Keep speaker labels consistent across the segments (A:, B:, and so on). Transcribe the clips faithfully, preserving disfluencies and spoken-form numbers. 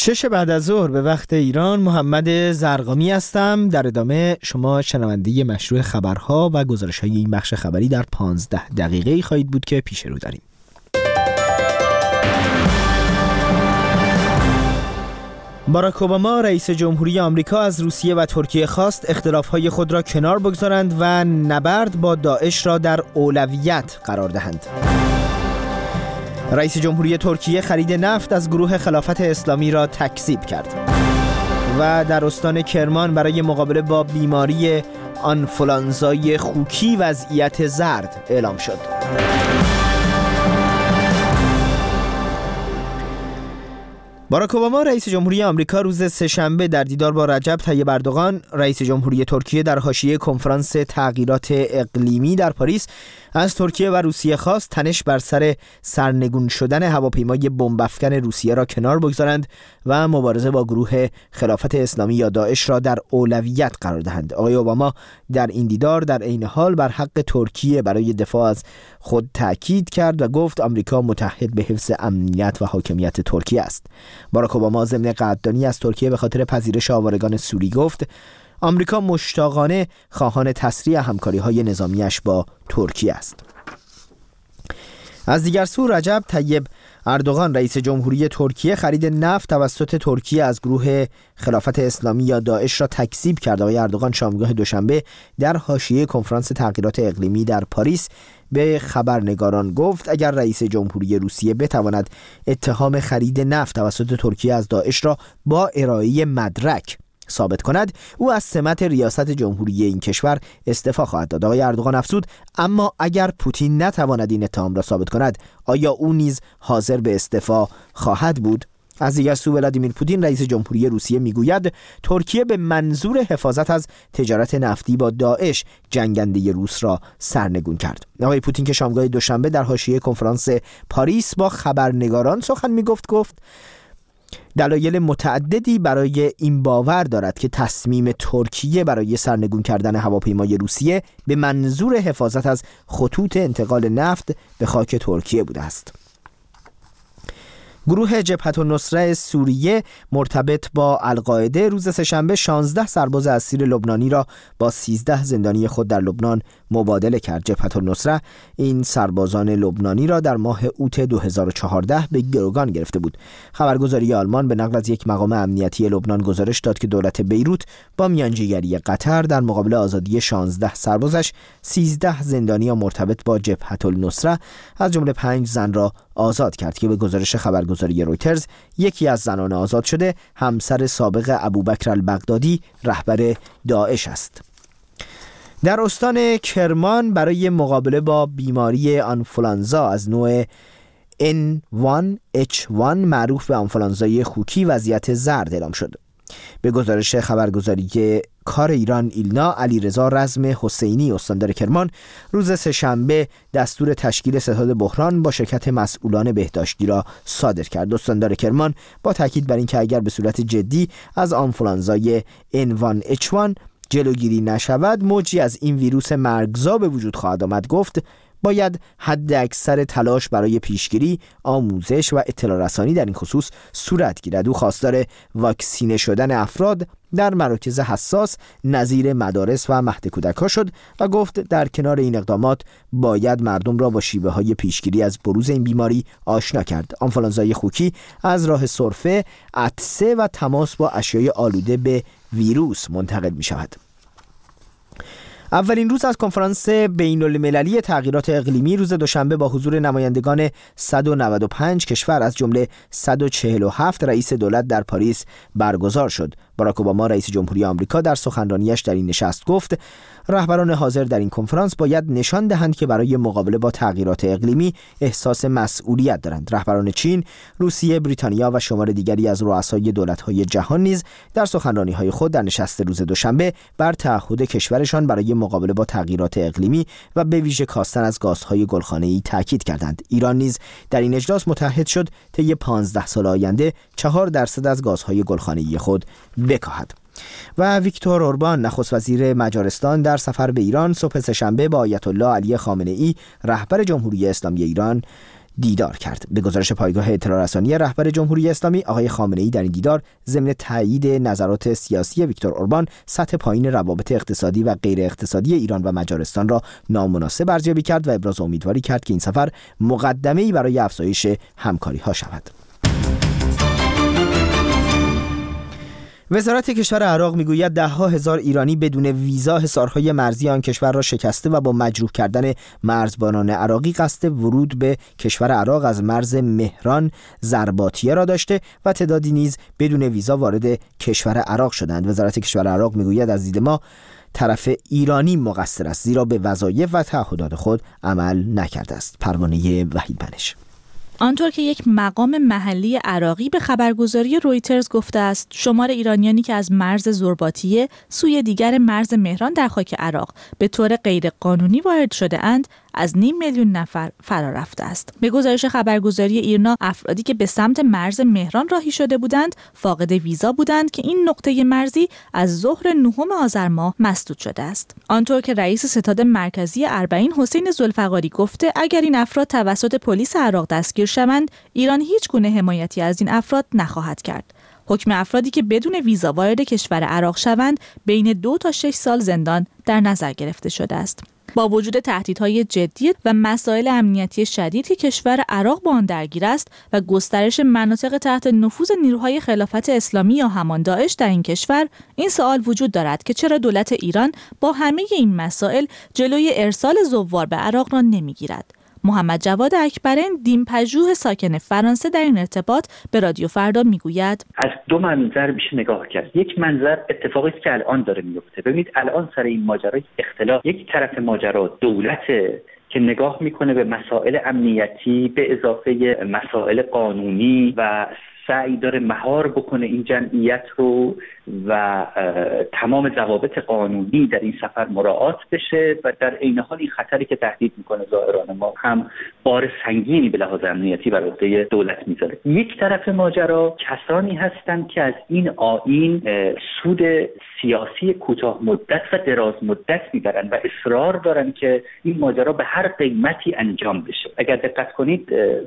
A: شش بعد از ظهر به وقت ایران، محمد زرقامی هستم. در ادامه شما شنونده مشروع خبرها و گزارش‌های این بخش خبری در پانزده دقیقه‌ای خواهید بود که پیش رو داریم. باراک اوباما رئیس جمهوری آمریکا از روسیه و ترکیه خواست اختلاف‌های خود را کنار بگذارند و نبرد با داعش را در اولویت قرار دهند. رئیس جمهوری ترکیه خرید نفت از گروه خلافت اسلامی را تکذیب کرد. و در استان کرمان برای مقابله با بیماری آنفولانزای خوکی وضعیت زرد اعلام شد. باراک اوباما رئیس جمهوری آمریکا روز سه‌شنبه در دیدار با رجب طیب اردوغان رئیس جمهوری ترکیه در حاشیه کنفرانس تغییرات اقلیمی در پاریس از ترکیه و روسیه خواست تنش بر سر سرنگون شدن هواپیمای بمب افکن روسیه را کنار بگذارند و مبارزه با گروه خلافت اسلامی یا داعش را در اولویت قرار دهند. آقای اوباما در این دیدار در عین حال بر حق ترکیه برای دفاع از خود تاکید کرد و گفت آمریکا متحد به حفظ امنیت و حاکمیت ترکیه است. باراک اوباما ضمن قدردانی از ترکیه به خاطر پذیرش آوارگان سوری گفت آمریکا مشتاقانه خواهان تسریع همکاری‌های نظامیش با ترکیه است. از دیگر سو رجب طیب اردوغان رئیس جمهوری ترکیه خرید نفت توسط ترکیه از گروه خلافت اسلامی یا داعش را تکذیب کرد. آقای اردوغان شامگاه دوشنبه در حاشیه کنفرانس تغییرات اقلیمی در پاریس به خبرنگاران گفت اگر رئیس جمهوری روسیه بتواند اتهام خرید نفت توسط ترکیه از داعش را با ارائه مدرک ثابت کند، او از سمت ریاست جمهوری این کشور استعفا خواهد داد. آقای اردوغان افزود اما اگر پوتین نتواند این اتهام را ثابت کند، آیا او نیز حاضر به استعفا خواهد بود؟ از دیگر سو ولادیمیر پوتین رئیس جمهوری روسیه میگوید ترکیه به منظور حفاظت از تجارت نفتی با داعش جنگنده روس را سرنگون کرد. آقای پوتین که شامگاه دوشنبه در حاشیه کنفرانس پاریس با خبرنگاران سخن میگفت گفت دلایل متعددی برای این باور دارد که تصمیم ترکیه برای سرنگون کردن هواپیمای روسیه به منظور حفاظت از خطوط انتقال نفت به خاک ترکیه بوده است. گروه جبهة النصره سوریه مرتبط با القاعده روز سه‌شنبه شانزده سرباز اسیر لبنانی را با سیزده زندانی خود در لبنان مبادله کرد. جبهة النصره این سربازان لبنانی را در ماه اوت دو هزار و چهارده به گروگان گرفته بود. خبرگزاری آلمان به نقل از یک مقام امنیتی لبنان گزارش داد که دولت بیروت با میانجیگری قطر در مقابل آزادی شانزده سربازش سیزده زندانی مرتبط با جبهة النصره از جمله پنج زن را آزاد کرد که به گزارش خبرگزاری رویترز یکی از زنان آزاد شده همسر سابق ابوبکر البغدادی رهبر داعش است. در استان کرمان برای مقابله با بیماری آنفولانزا از نوع ان وان اچ وان معروف به آنفولانزای خوکی وضعیت زرد اعلام شد. به گزارش خبرگزاری کار ایران ایلنا، علیرضا رزم حسینی استاندار کرمان روز سه‌شنبه دستور تشکیل ستاد بحران با شرکت مسئولان بهداشتی را صادر کرد. استاندار کرمان با تاکید بر اینکه اگر به صورت جدی از آنفولانزای ان وان اچ وان جلوگیری نشود موجی از این ویروس مرگزا به وجود خواهد آمد گفت باید حد اکثر تلاش برای پیشگیری، آموزش و اطلاع رسانی در این خصوص صورت گیرد. او خواستار واکسینه شدن افراد در مراکز حساس نظیر مدارس و مهد کودک‌ها شد و گفت در کنار این اقدامات باید مردم را با شیوه‌های پیشگیری از بروز این بیماری آشنا کرد. آنفولانزای خوکی از راه سرفه، عطسه و تماس با اشیای آلوده به ویروس منتقل می‌شود. اولین روز از کنفرانس بین‌المللی تغییرات اقلیمی روز دوشنبه با حضور نمایندگان صد و نود و پنج کشور از جمله صد و چهل و هفت رئیس دولت در پاریس برگزار شد. باراک اوباما رئیس جمهوری آمریکا در سخنرانیش در این نشست گفت رهبران حاضر در این کنفرانس باید نشان دهند که برای مقابله با تغییرات اقلیمی احساس مسئولیت دارند. رهبران چین، روسیه، بریتانیا و شمار دیگری از رؤسای دولت‌های جهان نیز در سخنرانی‌های خود در نشست روز دوشنبه بر تعهد کشورشان برای مقابله با تغییرات اقلیمی و به ویژه کاستن از گازهای گلخانه‌ای تاکید کردند. ایران نیز در این اجلاس متحد شد طی پانزده سال آینده چهار درصد از گازهای گلخانه‌ای خود بکاهد. و ویکتور اوربان نخست وزیر مجارستان در سفر به ایران صبح سه‌شنبه با آیت الله علی خامنه‌ای رهبر جمهوری اسلامی ایران دیدار کرد. به گزارش پایگاه اطلاع رسانی رهبر جمهوری اسلامی، آقای خامنه‌ای در این دیدار ضمن تایید نظرات سیاسی ویکتور اوربان سطح پایین روابط اقتصادی و غیر اقتصادی ایران و مجارستان را نامناسب ارزیابی کرد و ابراز امیدواری کرد که این سفر مقدمه‌ای برای افزایش همکاری‌ها شود. وزارت کشور عراق میگوید ده ها هزار ایرانی بدون ویزا حصارهای مرزی آن کشور را شکسته و با مجروح کردن مرزبانان عراقی قصد ورود به کشور عراق از مرز مهران زرباتیه را داشته و تعدادی نیز بدون ویزا وارد کشور عراق شدند. وزارت کشور عراق میگوید از دید ما طرف ایرانی مقصر است، زیرا به وظایف و تعهدات خود عمل نکرده است. پروانه وحید بنش.
B: آنطور که یک مقام محلی عراقی به خبرگزاری رویترز گفته است، شمار ایرانیانی که از مرز زرباتیه سوی دیگر مرز مهران در خاک عراق به طور غیرقانونی وارد شده اند از نیم میلیون نفر فرا رفته است. به گزارش خبرگزاری ایرنا، افرادی که به سمت مرز مهران راهی شده بودند فاقد ویزا بودند که این نقطه مرزی از ظهر نهم آذر ماه مسدود شده است. آنطور که رئیس ستاد مرکزی اربعین حسین ذوالفقاری گفته اگر این افراد توسط پلیس عراق دستگیر شوند، ایران هیچ گونه حمایتی از این افراد نخواهد کرد. حکم افرادی که بدون ویزا وارد کشور عراق شوند بین دو تا شش سال زندان در نظر گرفته شده است. با وجود تهدیدهای جدی و مسائل امنیتی شدید که کشور عراق با آن درگیر است و گسترش مناطق تحت نفوذ نیروهای خلافت اسلامی یا همان داعش در این کشور، این سوال وجود دارد که چرا دولت ایران با همه این مسائل جلوی ارسال زوار به عراق را نمیگیرد. محمد جواد اکبرین، دیمپژوه ساکن فرانسه، در این ارتباط به رادیو فردا میگوید
C: از دو منظر میشه نگاه کرد. یک منظر اتفاقی است که الان داره میفته. ببینید الان سر این ماجرای اختلاف یک طرف ماجرا دولته که نگاه میکنه به مسائل امنیتی به اضافه مسائل قانونی و سعی داره مهار بکنه این جمعیت رو و تمام ضوابط قانونی در این سفر مراعات بشه و در عین حال این خطری که تهدید میکنه زائران ما هم بار سنگینی به لحاظ امنیتی بر عهده دولت میذاره. یک طرف ماجرا کسانی هستند که از این آیین سود سیاسی کوتاه مدت و دراز مدت میبرن و اصرار دارن که این ماجرا به هر قیمتی انجام بشه. اگر دقت کنید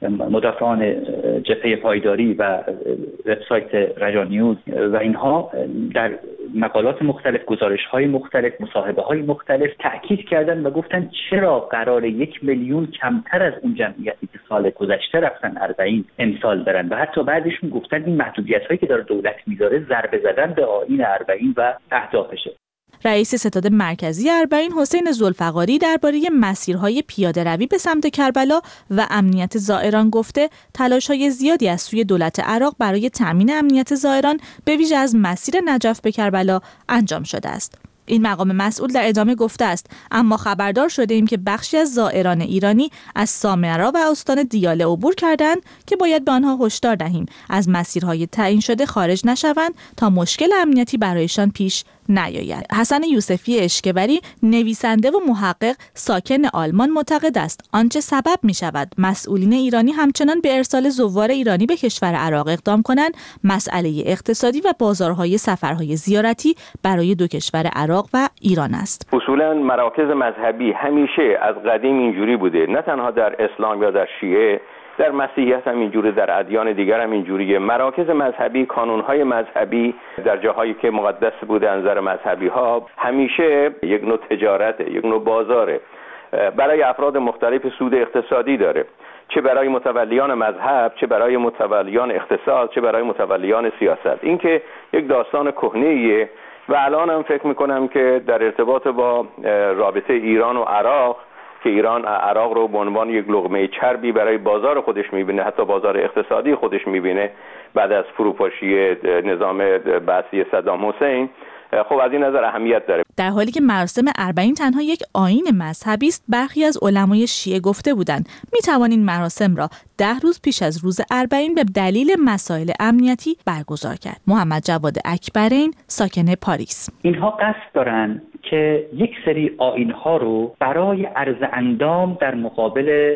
C: مدافعان جبهه پایداری و وبسایت رجا نیوز و اینها در مقالات مختلف، گزارش‌های مختلف، مصاحبه‌های مختلف تأکید کردن و گفتن چرا قرار یک میلیون کمتر از اون جمعیتی که سال گذشته رفتن اربعین امسال برن و حتی بعدشون گفتن این محدودیت‌هایی که داره دولت میذاره ضربه زدن به آیین اربعین و اهدافشه.
B: رئیس ستاد مرکزی اربعین حسین ذوالفقاری درباره مسیرهای پیاده روی به سمت کربلا و امنیت زائران گفته تلاش‌های زیادی از سوی دولت عراق برای تأمین امنیت زائران به ویژه از مسیر نجف به کربلا انجام شده است. این مقام مسئول در ادامه گفته است اما خبردار شده ایم که بخشی از زائران ایرانی از سامرا و استان دیاله عبور کردند که باید به آنها هشدار دهیم از مسیرهای تعیین شده خارج نشوند تا مشکل امنیتی برایشان پیش نیاید. حسن یوسفی اشکبری، نویسنده و محقق ساکن آلمان، معتقد است آنچه سبب می شود مسئولین ایرانی همچنان به ارسال زوار ایرانی به کشور عراق اقدام کنند مسئله اقتصادی و بازارهای سفرهای زیارتی برای دو کشور عراق و ایران است.
D: اصولا مراکز مذهبی همیشه از قدیم اینجوری بوده، نه تنها در اسلام یا در شیعه، در مسیحیت هم اینجوری، در ادیان دیگر هم اینجوریه. مراکز مذهبی، کانونهای مذهبی در جاهایی که مقدس بوده از نظر مذهبی ها همیشه یک نوع تجارته، یک نوع بازاره، برای افراد مختلف سود اقتصادی داره، چه برای متولیان مذهب، چه برای متولیان اقتصاد، چه برای متولیان سیاست. این که یک داستان کهنه‌ایه و الان هم فکر میکنم که در ارتباط با رابطه ایران و عراق که ایران عراق رو به عنوان یک لقمه چربی برای بازار خودش میبینه، حتی بازار اقتصادی خودش میبینه بعد از فروپاشی نظام بعثی صدام حسین، خب از این نظر اهمیت داره.
B: در حالی که مراسم اربعین تنها یک آیین مذهبی است، برخی از علمای شیعه گفته بودند می توانید مراسم را ده روز پیش از روز اربعین به دلیل مسائل امنیتی برگزار کرد. محمد جواد اکبرین، ساکن پاریس.
C: اینها قصد دارن که یک سری آیین‌ها رو برای عرض اندام در مقابل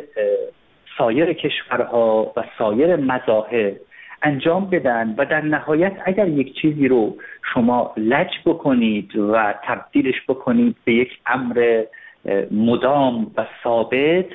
C: سایر کشورها و سایر مذاهب انجام بدن و در نهایت اگر یک چیزی رو شما لج بکنید و تبدیلش بکنید به یک امر مدام و ثابت،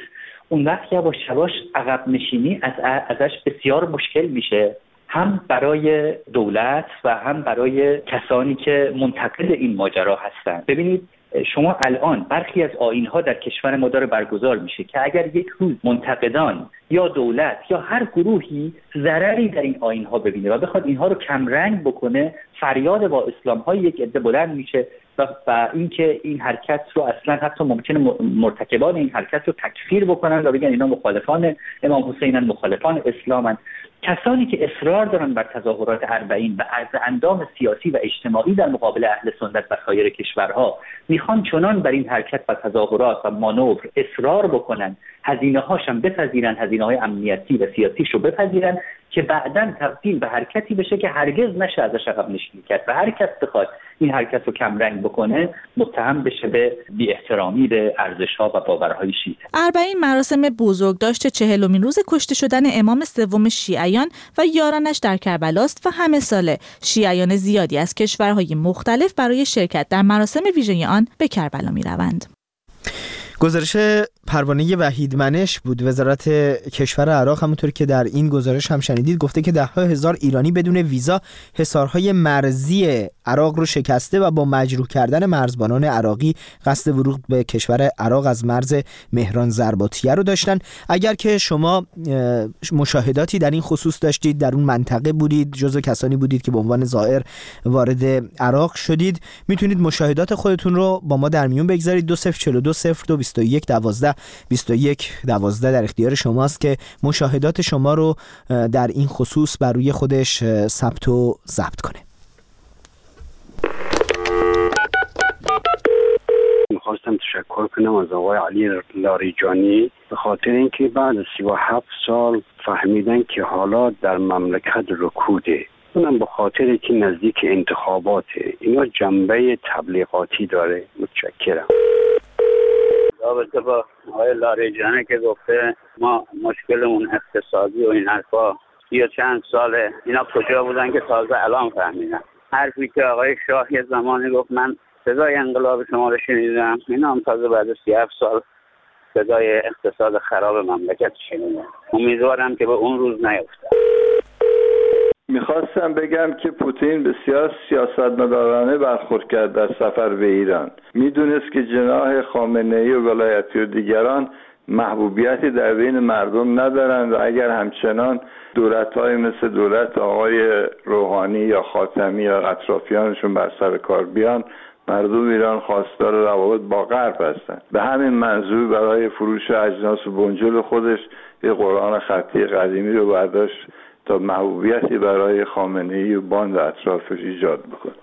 C: اون وقت یواش یواش عقب نشینی از ازش بسیار مشکل میشه، هم برای دولت و هم برای کسانی که منتقد این ماجرا هستند. ببینید شما الان برخی از آیین‌ها در کشور ما داره برگزار میشه که اگر یک روز منتقدان یا دولت یا هر گروهی ضرری در این آیین‌ها ببینه و بخواد اینها رو کمرنگ بکنه، فریاد با اسلام‌های یک عده بلند میشه و, و اینکه این حرکت رو اصلا حتی ممکنه مرتکبان این حرکت رو تکفیر بکنن و بگن اینا مخالفان امام حسینن، مخالفان اسلامن. کسانی که اصرار دارن بر تظاهرات اربعین و از اندام سیاسی و اجتماعی در مقابل اهل سنت و سایر کشورها میخوان چنان بر این حرکت و تظاهرات و مانور اصرار بکنن، هزینه هاشم بپذیرن، هزینه های امنیتی و سیاسیش رو بپذیرن که بعداً تبدیل به حرکتی بشه که هرگز نشه ازش عقب نشینی کرد و هر کس بخواد این حرکت رو کمرنگ بکنه متهم بشه به بی احترامی به ارزش‌ها و باورهای شیعه.
B: اربعین مراسم بزرگداشت چهلمین روز کشته شدن امام سوم شیعیان و یارانش در کربلاست و همه ساله شیعیان زیادی از کشورهای مختلف برای شرکت در مراسم ویژه آن به کربلا می‌روند.
A: گزارش پروانه وحیدمنش بود. وزارت کشور عراق همونطور که در این گزارش هم شنیدید گفته که ده ها هزار ایرانی بدون ویزا حصارهای مرزی عراق رو شکسته و با مجروح کردن مرزبانان عراقی قصد ورود به کشور عراق از مرز مهران زرباتیه رو داشتن. اگر که شما مشاهداتی در این خصوص داشتید، در اون منطقه بودید، جزو کسانی بودید که به عنوان زائر وارد عراق شدید، میتونید مشاهدات خودتون رو با ما در میون بگذارید. دو صفر چهل و دو صفر دو بیست و یک دوازده بیست و یک دوازده در اختیار شماست که مشاهدات شما رو در این خصوص بر روی خودش ثبت و ضبط کنه.
E: میخواستم تشکر کنم از آقای علی لاریجانی به خاطر اینکه بعد از سی و هفت سال فهمیدن که حالات در مملکت رکوده، اونم به خاطر که نزدیک انتخاباته. اینا جنبه تبلیغاتی داره. متشکرم.
F: رابطه با آقای لاریجانی که گفته ما مشکلمون اقتصادی و این حرفا یا چند ساله، اینا کجا بودن که تازه الان فهمیدن؟ حرفی که آقای شاه یه زمانی گفت من صدای انقلاب شما رو شنیدم، اینا هم تازه بعد از سی هفت سال صدای اقتصاد خراب مملکت شنیدم. امیدوارم که به اون روز نیفته.
G: میخواستم بگم که پوتین بسیار سیاستمدارانه برخورد کرد در سفر به ایران. میدونست که جناح خامنه‌ای و ولایتی و دیگران محبوبیتی در بین مردم ندارند و اگر همچنان دولت‌های مثل دولت آقای روحانی یا خاتمی یا اطرافیانشون بر سر کار بیان، مردم ایران خواستار روابط با غرب هستند. به همین منظور برای فروش اجناس و بنجل خودش یه قرآن خطی قدیمی رو برداشت تا محبوبیتی برای خامنه‌ای و باند اطرافش ایجاد بکنه.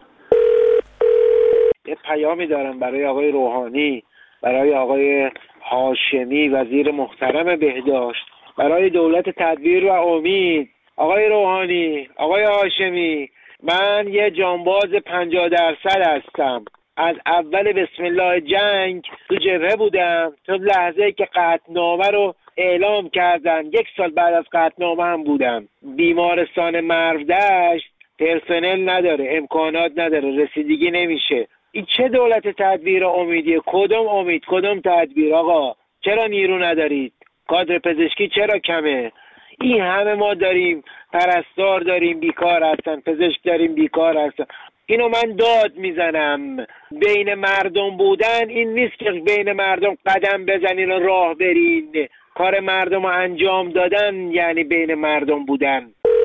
H: یه پیامی دارم برای آقای روحانی، برای آقای هاشمی وزیر محترم بهداشت، برای دولت تدبیر و امید. آقای روحانی، آقای هاشمی، من یه جانباز پنجاه درصد هستم. از اول بسم الله جنگ تو جبهه بودم، تو لحظه که قطعنامه رو اعلام کردن یک سال بعد از قطعنامه هم بودم. بیمارستان مرودشت پرسنل نداره، امکانات نداره، رسیدگی نمیشه. این چه دولت تدبیر امیدیه؟ کدوم امید، کدوم تدبیر؟ آقا چرا نیرو ندارید؟ کادر پزشکی چرا کمه؟ این همه ما داریم پرستار داریم بیکار هستن، پزشک داریم بیکار هستن. اینو من داد میزنم. بین مردم بودن این نیست که بین مردم قدم بزنین و راه برین. کار مردم رو انجام دادن یعنی بین مردم بودن.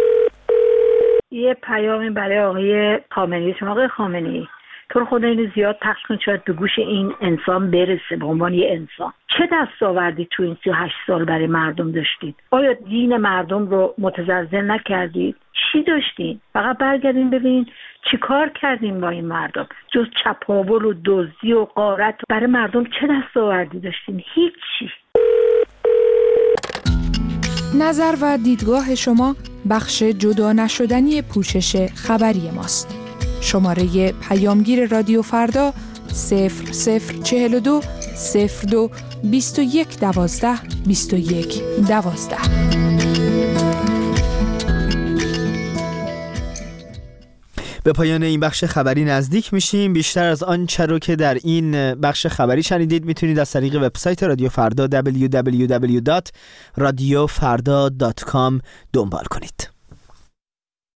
I: یه پیامی برای آقای خامنه‌ای. شما آقای خامنه‌ای تو رو خدا اینو زیاد پخش کن شاید به گوش این انسان برسه. به عنوان یه انسان چه دستاوردی تو این سی و هشت سال برای مردم داشتید؟ آیا دین مردم رو متزلزل نکردید؟ چی داشتین؟ فقط برگردین ببینین چی کار کردین با این مردم جز چپاول و دزدی و غارت. برای مردم چه دستاوردی داشتین؟ هیچی.
J: نظر و دیدگاه شما بخش جدا نشدنی پوشش خبری ماست. شماره پیامگیر رادیو فردا صفر صفر چهل و دو صفر دو بیست و یک دوازده بیست و یک دوازده.
A: به پایان این بخش خبری نزدیک میشیم. بیشتر از آنچه رو که در این بخش خبری شنیدید میتونید از طریق وبسایت رادیو فردا دبلیو دبلیو دبلیو دات رادیو فردا دات کام دنبال کنید.